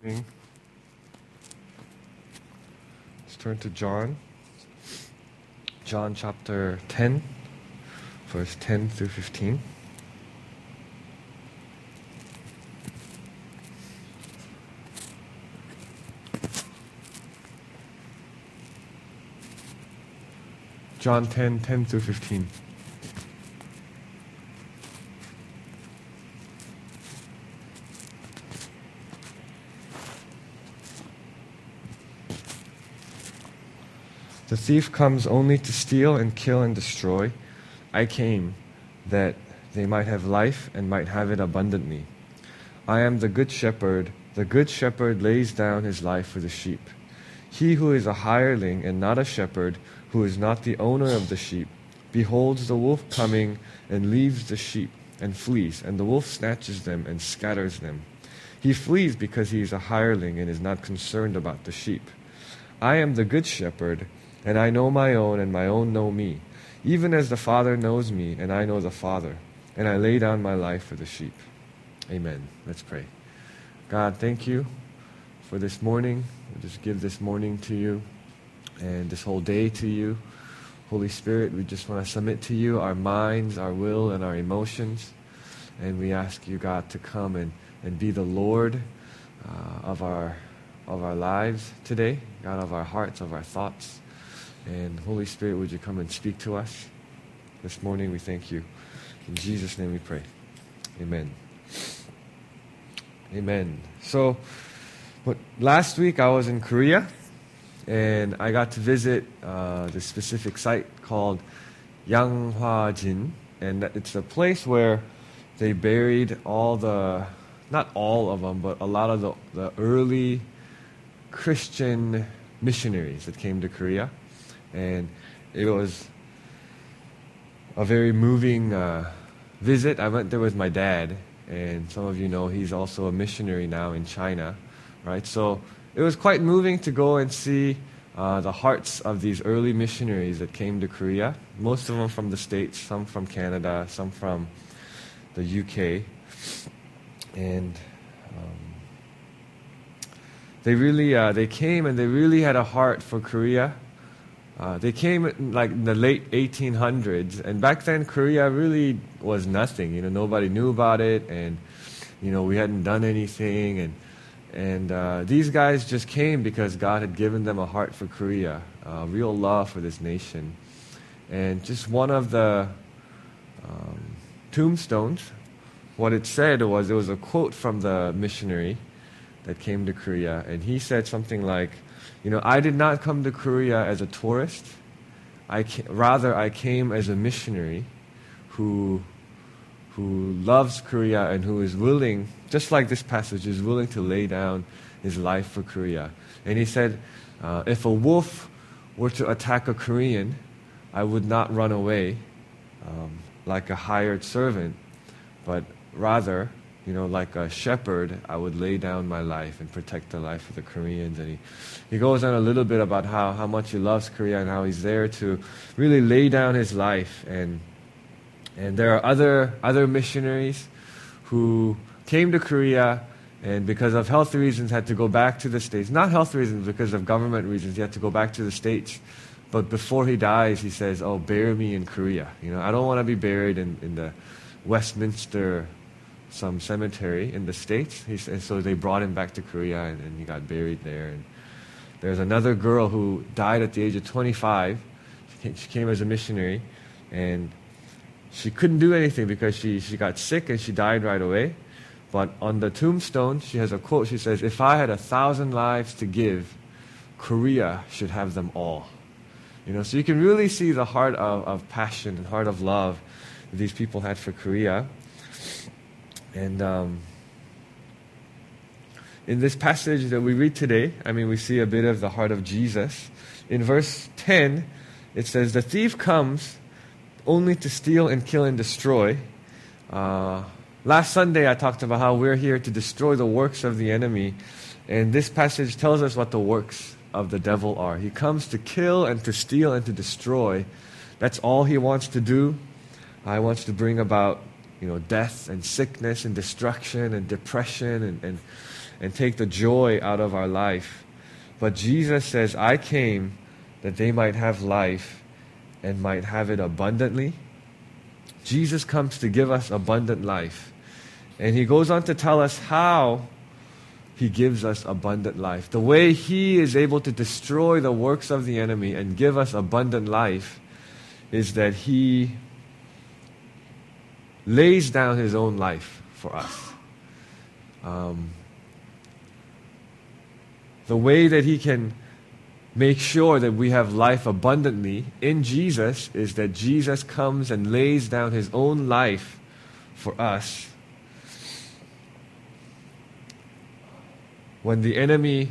Let's turn to John. John chapter 10, verse 10 through 15. John 10, 10 through 15. The thief comes only to steal and kill and destroy. I came that they might have life and might have it abundantly. I am the good shepherd. The good shepherd lays down his life for the sheep. He who is a hireling and not a shepherd, who is not the owner of the sheep, beholds the wolf coming and leaves the sheep and flees, and the wolf snatches them and scatters them. He flees because he is a hireling and is not concerned about the sheep. I am the good shepherd, and I know my own, and my own know me, even as the Father knows me, and I know the Father, and I lay down my life for the sheep. Amen. Let's pray. God, thank you for this morning. We just give this morning to you, and this whole day to you. Holy Spirit, we just want to submit to you our minds, our will, and our emotions. And we ask you, God, to come and be the Lord of our lives today, God, of our hearts, of our thoughts. And Holy Spirit, would you come and speak to us this morning? We thank you. In Jesus' name we pray. Amen. Amen. So, last week I was in Korea, and I got to visit this specific site called Yanghwa-jin. And it's a place where they buried not all of them, but a lot of the early Christian missionaries that came to Korea. And it was a very moving visit. I went there with my dad, and some of you know he's also a missionary now in China, right? So it was quite moving to go and see the hearts of these early missionaries that came to Korea. Most of them from the States, some from Canada, some from the UK. And they came and they really had a heart for Korea. They came in the late 1800s, and back then Korea really was nothing. Nobody knew about it, and we hadn't done anything. And these guys just came because God had given them a heart for Korea, real love for this nation. And just one of the tombstones, what it said was, it was a quote from the missionary that came to Korea, and he said something like, I did not come to Korea as a tourist. Rather, I came as a missionary who loves Korea and who is willing, just like this passage, is willing to lay down his life for Korea. And he said, if a wolf were to attack a Korean, I would not run away like a hired servant, but rather, like a shepherd, I would lay down my life and protect the life of the Koreans. And he goes on a little bit about how much he loves Korea and how he's there to really lay down his life. And there are other missionaries who came to Korea and because of health reasons had to go back to the States. Not health reasons, because of government reasons. He had to go back to the States. But before he dies, he says, bury me in Korea. I don't want to be buried in the Westminster some cemetery in the States. And so they brought him back to Korea, and he got buried there. And there's another girl who died at the age of 25. She came as a missionary, and she couldn't do anything because she got sick and she died right away. But on the tombstone, she has a quote. She says, if I had 1,000 lives to give, Korea should have them all. So you can really see the heart of passion and heart of love that these people had for Korea. And in this passage that we read today, we see a bit of the heart of Jesus. In verse 10, it says, the thief comes only to steal and kill and destroy. Last Sunday, I talked about how we're here to destroy the works of the enemy. And this passage tells us what the works of the devil are. He comes to kill and to steal and to destroy. That's all he wants to do. He wants to bring about death and sickness and destruction and depression and take the joy out of our life. But Jesus says, I came that they might have life and might have it abundantly. Jesus comes to give us abundant life. And he goes on to tell us how he gives us abundant life. The way he is able to destroy the works of the enemy and give us abundant life is that he lays down his own life for us. The way that he can make sure that we have life abundantly in Jesus is that Jesus comes and lays down his own life for us. When the enemy,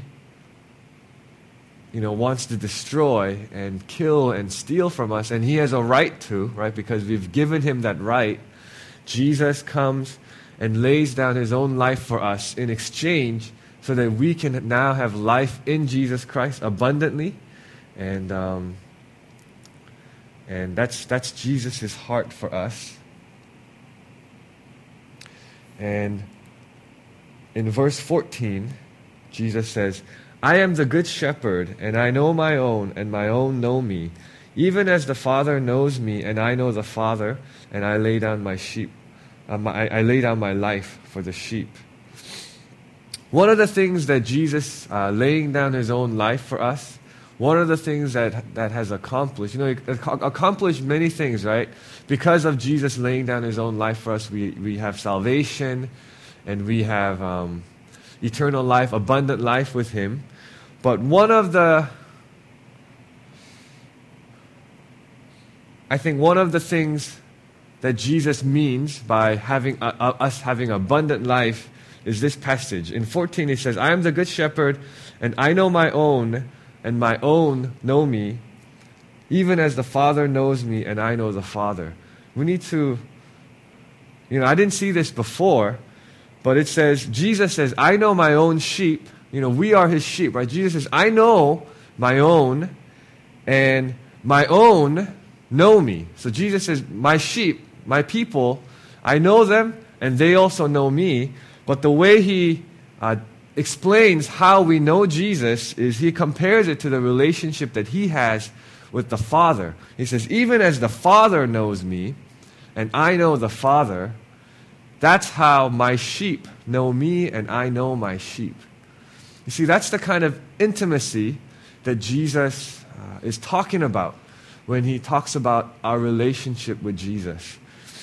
wants to destroy and kill and steal from us, and he has a right to, right, because we've given him that right, Jesus comes and lays down his own life for us in exchange so that we can now have life in Jesus Christ abundantly. And that's Jesus' heart for us. And in verse 14, Jesus says, I am the good shepherd, and I know my own, and my own know me, even as the Father knows me, and I know the Father, and I lay down my sheep. I lay down my life for the sheep. One of the things that Jesus laying down his own life for us, one of the things that has accomplished, he accomplished many things, right? Because of Jesus laying down his own life for us, we have salvation, and we have eternal life, abundant life with him. But I think one of the things that Jesus means by having us having abundant life is this passage. In 14 he says, I am the good shepherd, and I know my own, and my own know me, even as the Father knows me, and I know the Father. We need to, I didn't see this before, but it says, Jesus says, I know my own sheep. We are his sheep, right? Jesus says, I know my own, and my own know me. So Jesus says, my sheep, my people, I know them, and they also know me. But the way he explains how we know Jesus is he compares it to the relationship that he has with the Father. He says, even as the Father knows me, and I know the Father, that's how my sheep know me, and I know my sheep. You see, that's the kind of intimacy that Jesus is talking about when he talks about our relationship with Jesus.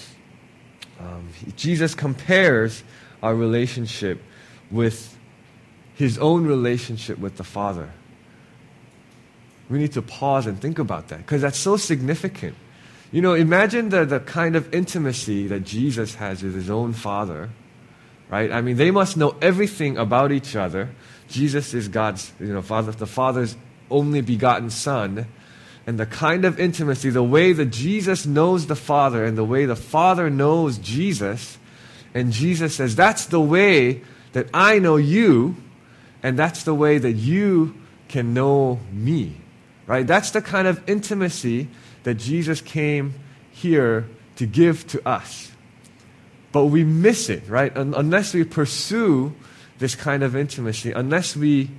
Jesus compares our relationship with his own relationship with the Father. We need to pause and think about that, because that's so significant. Imagine the kind of intimacy that Jesus has with his own Father, right? I mean, they must know everything about each other. Jesus is God's, Father, the Father's only begotten Son. And the kind of intimacy, the way that Jesus knows the Father and the way the Father knows Jesus, and Jesus says, that's the way that I know you, and that's the way that you can know me, right? That's the kind of intimacy that Jesus came here to give to us. But we miss it, right? Unless we pursue this kind of intimacy, unless we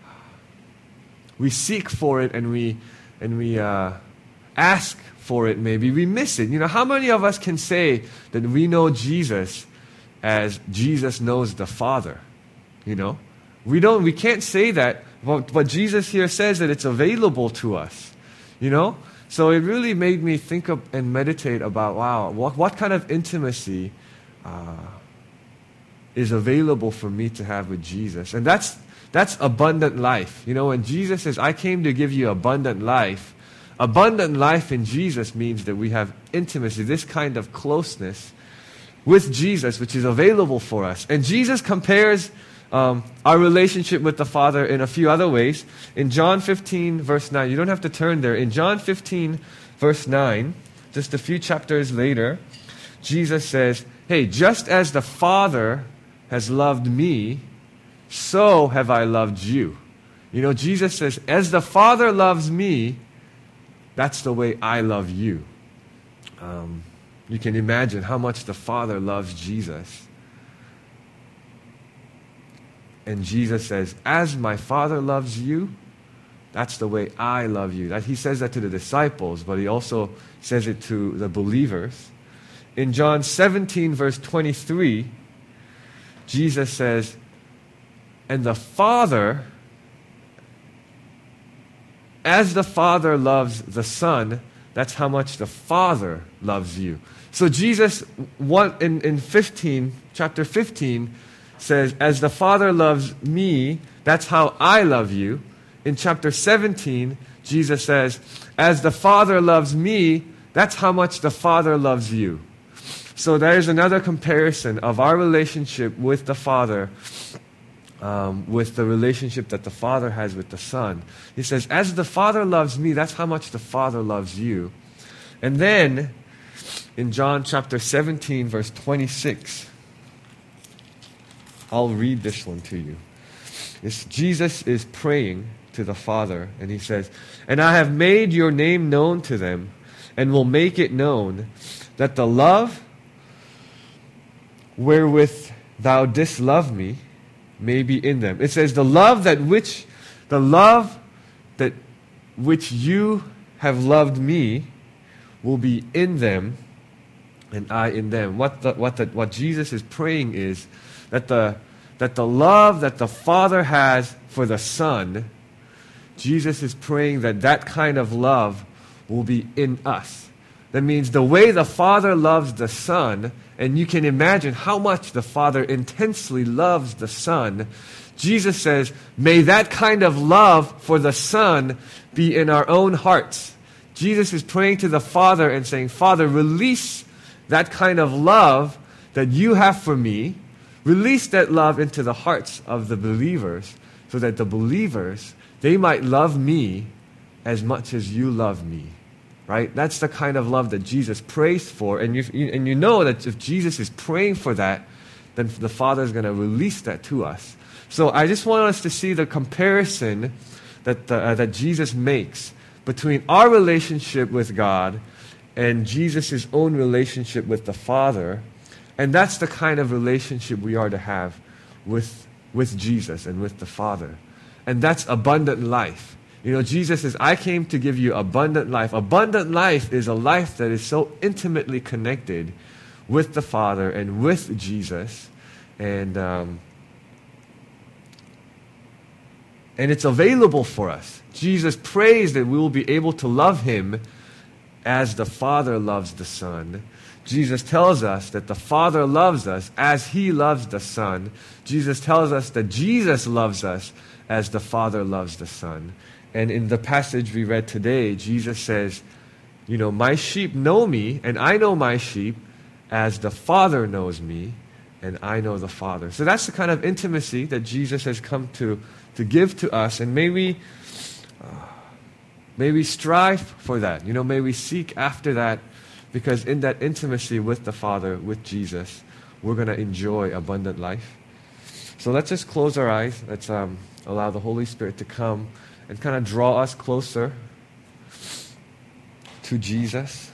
seek for it and we ask for it, maybe we miss it. How many of us can say that we know Jesus as Jesus knows the Father? We can't say that, but Jesus here says that it's available to us. So it really made me think of and meditate about, wow, what kind of intimacy is available for me to have with Jesus? And that's abundant life. When Jesus says, I came to give you abundant life in Jesus means that we have intimacy, this kind of closeness with Jesus, which is available for us. And Jesus compares our relationship with the Father in a few other ways. In John 15, verse 9, you don't have to turn there. In John 15, verse 9, just a few chapters later, Jesus says, hey, just as the Father has loved me, so have I loved you. Jesus says, as the Father loves me, that's the way I love you. You can imagine how much the Father loves Jesus. And Jesus says, as my Father loves you, that's the way I love you. He says that to the disciples, but he also says it to the believers. In John 17, verse 23, Jesus says, and the Father, as the Father loves the Son, that's how much the Father loves you. So Jesus, in chapter 15, says, as the Father loves me, that's how I love you. In chapter 17, Jesus says, as the Father loves me, that's how much the Father loves you. So there is another comparison of our relationship with the Father with the relationship that the Father has with the Son. He says, as the Father loves me, that's how much the Father loves you. And then, in John chapter 17, verse 26, I'll read this one to you. Jesus is praying to the Father, and he says, and I have made your name known to them, and will make it known, that the love wherewith thou didst love me may be in them. It says, the love which you have loved me will be in them, and I in them. What Jesus is praying is that the love that the Father has for the Son, Jesus is praying that kind of love will be in us. That means the way the Father loves the Son, and you can imagine how much the Father intensely loves the Son, Jesus says, may that kind of love for the Son be in our own hearts. Jesus is praying to the Father and saying, Father, release that kind of love that you have for me. Release that love into the hearts of the believers, so that the believers, they might love me as much as you love me. Right? That's the kind of love that Jesus prays for. And you know that if Jesus is praying for that, then the Father is going to release that to us. So I just want us to see the comparison that Jesus makes between our relationship with God and Jesus' own relationship with the Father. And that's the kind of relationship we are to have with Jesus and with the Father. And that's abundant life. You know, Jesus says, I came to give you abundant life. Abundant life is a life that is so intimately connected with the Father and with Jesus. And it's available for us. Jesus prays that we will be able to love Him as the Father loves the Son. Jesus tells us that the Father loves us as He loves the Son. Jesus tells us that Jesus loves us as the Father loves the Son. And in the passage we read today, Jesus says, you know, my sheep know me, and I know my sheep as the Father knows me, and I know the Father. So that's the kind of intimacy that Jesus has come to give to us. And may we strive for that. You know, may we seek after that, because in that intimacy with the Father, with Jesus, we're going to enjoy abundant life. So let's just close our eyes. Let's allow the Holy Spirit to come and kind of draw us closer to Jesus.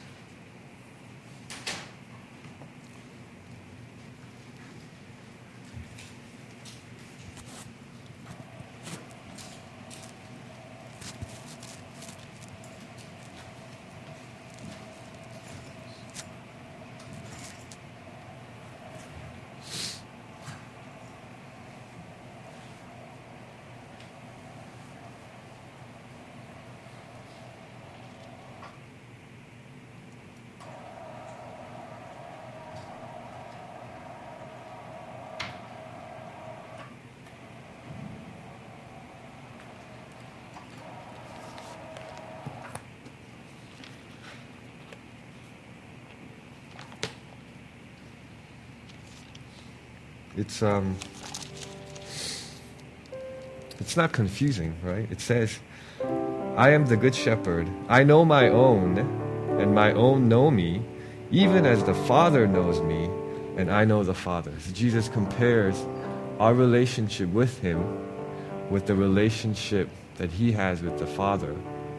It's not confusing, right? It says, I am the good shepherd. I know my own, and my own know me, even as the Father knows me, and I know the Father. So Jesus compares our relationship with Him with the relationship that He has with the Father.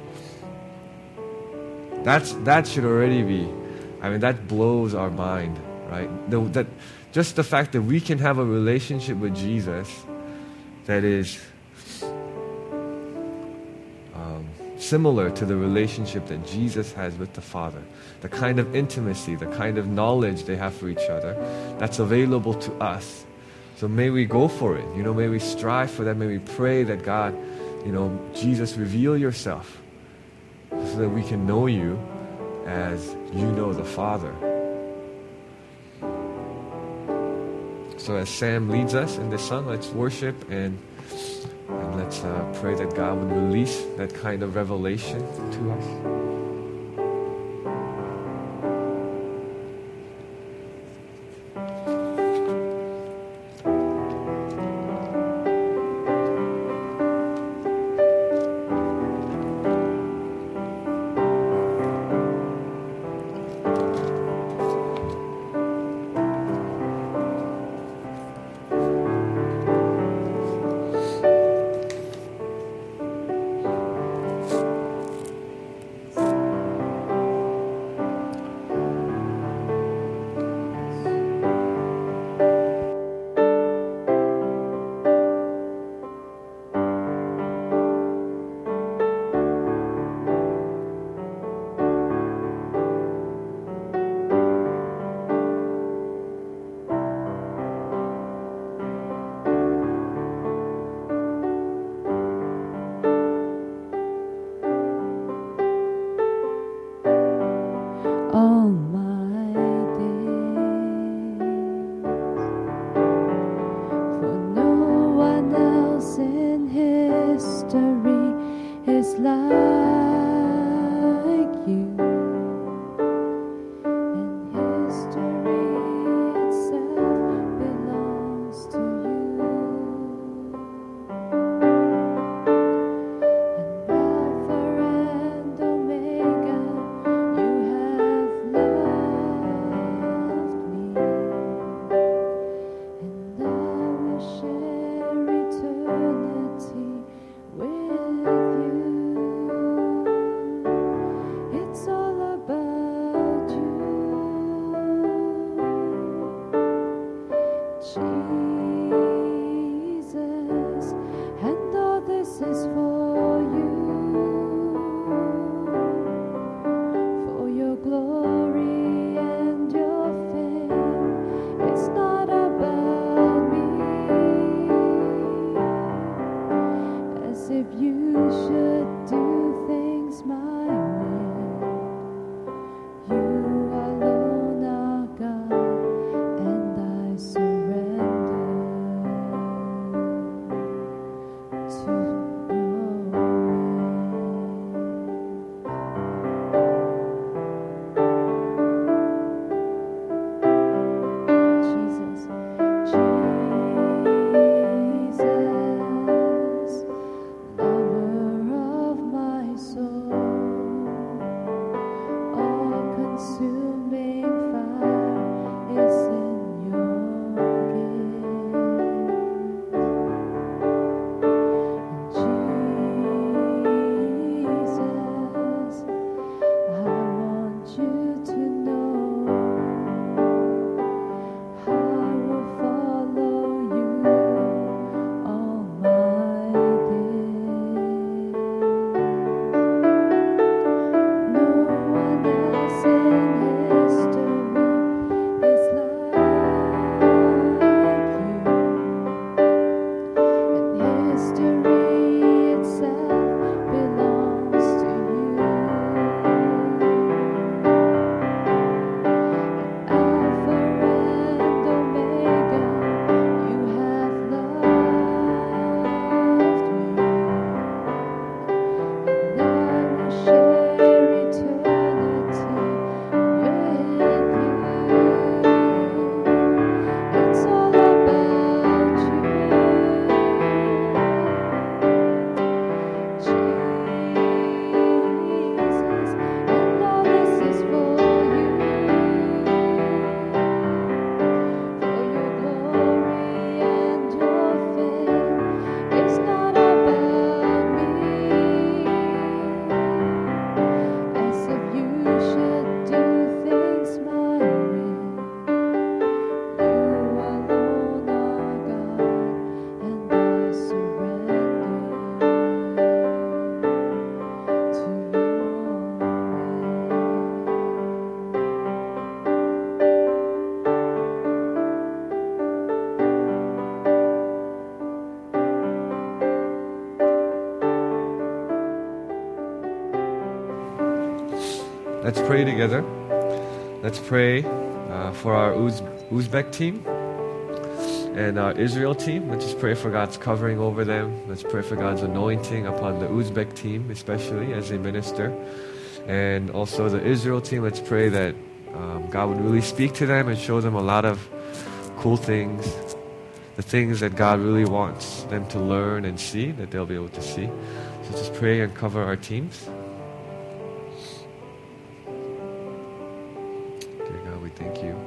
That should already be, that blows our mind, right? Just the fact that we can have a relationship with Jesus that is similar to the relationship that Jesus has with the Father. The kind of intimacy, the kind of knowledge they have for each other, that's available to us. So may we go for it. May we strive for that. May we pray that God, Jesus, reveal yourself so that we can know you as you know the Father. So as Sam leads us in this song, let's worship and let's pray that God would release that kind of revelation to us. Let's pray together. Let's pray for our Uzbek team and our Israel team. Let's just pray for God's covering over them. Let's pray for God's anointing upon the Uzbek team, especially as they minister. And also the Israel team, let's pray that God would really speak to them and show them a lot of cool things, the things that God really wants them to learn and see, that they'll be able to see. So just pray and cover our teams. Dear God, we thank you.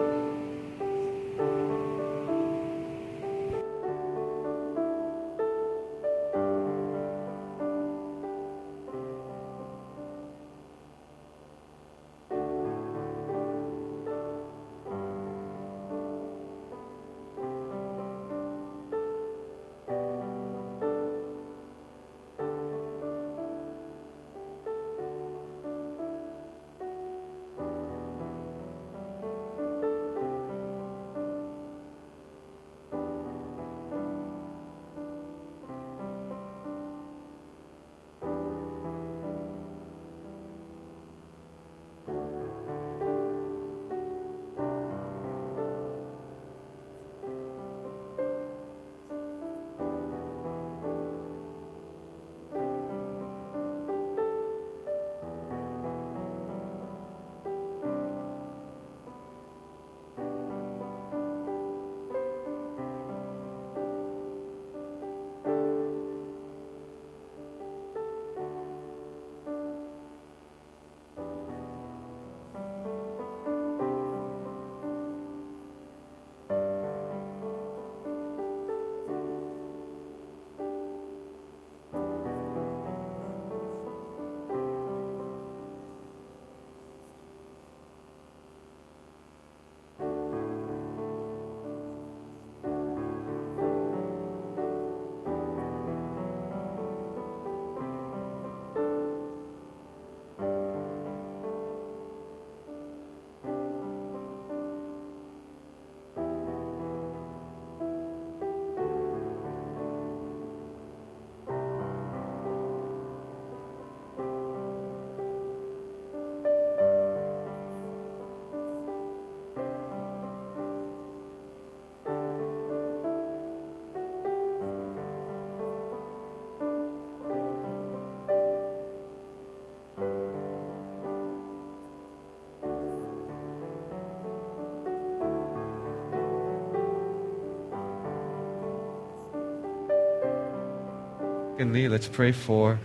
Secondly, let's pray for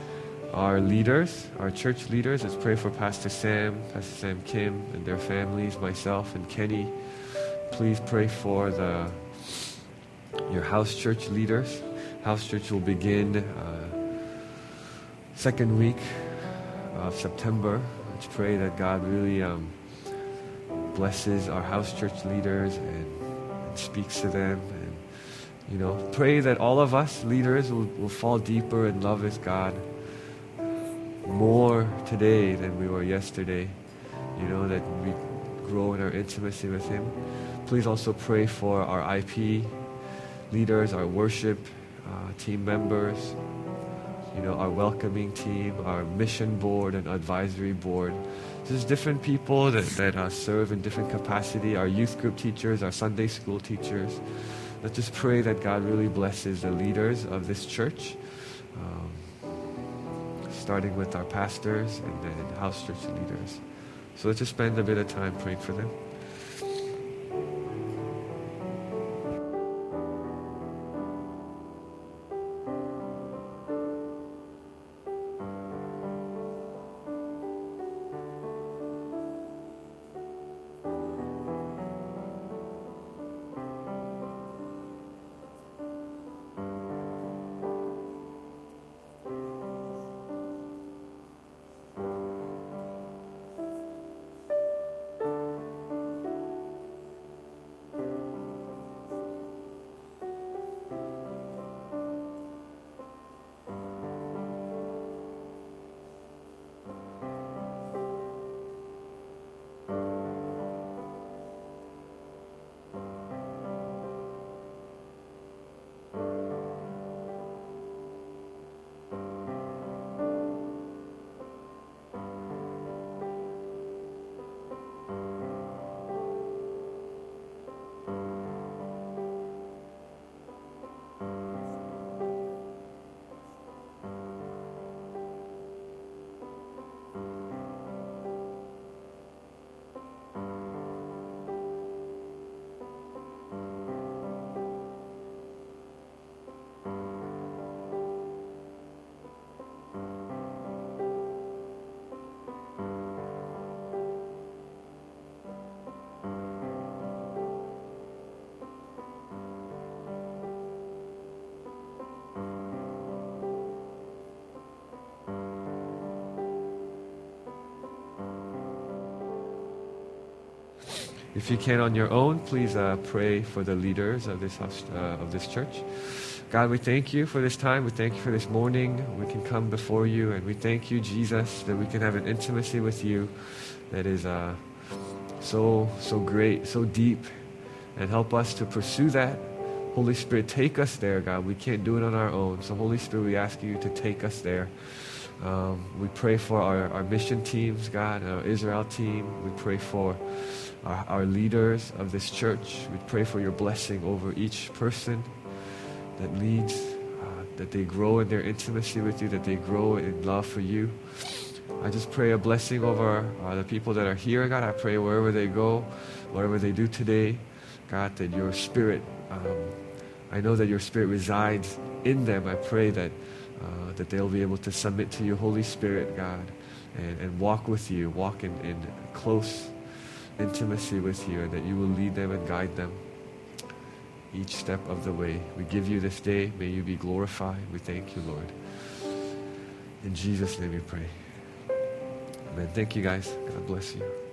our leaders, our church leaders. Let's pray for Pastor Sam Kim, and their families, myself and Kenny. Please pray for your house church leaders. House church will begin second week of September. Let's pray that God really blesses our house church leaders and speaks to them. Pray that all of us leaders will fall deeper in love with God more today than we were yesterday. That we grow in our intimacy with Him. Please also pray for our IP leaders, our worship team members, our welcoming team, our mission board and advisory board. There's different people that serve in different capacity, our youth group teachers, our Sunday school teachers. Let's just pray that God really blesses the leaders of this church, starting with our pastors and then house church leaders. So let's just spend a bit of time praying for them. If you can on your own, please pray for the leaders of this church. God, we thank you for this time. We thank you for this morning. We can come before you, and we thank you, Jesus, that we can have an intimacy with you that is so great, so deep, and help us to pursue that. Holy Spirit, take us there, God. We can't do it on our own. So Holy Spirit, we ask you to take us there. We pray for our mission teams, God, our Israel team. We pray for our leaders of this church. We pray for your blessing over each person that leads, that they grow in their intimacy with you, that they grow in love for you. I just pray a blessing over the people that are here, God. I pray wherever they go, whatever they do today, God, that your Spirit, I know that your Spirit resides in them. I pray that they'll be able to submit to you, Holy Spirit, God, and walk with you, walk in close intimacy with you, and that you will lead them and guide them each step of the way. We give you this day. May you be glorified. We thank you, Lord. In Jesus' name we pray. Amen. Thank you, guys. God bless you.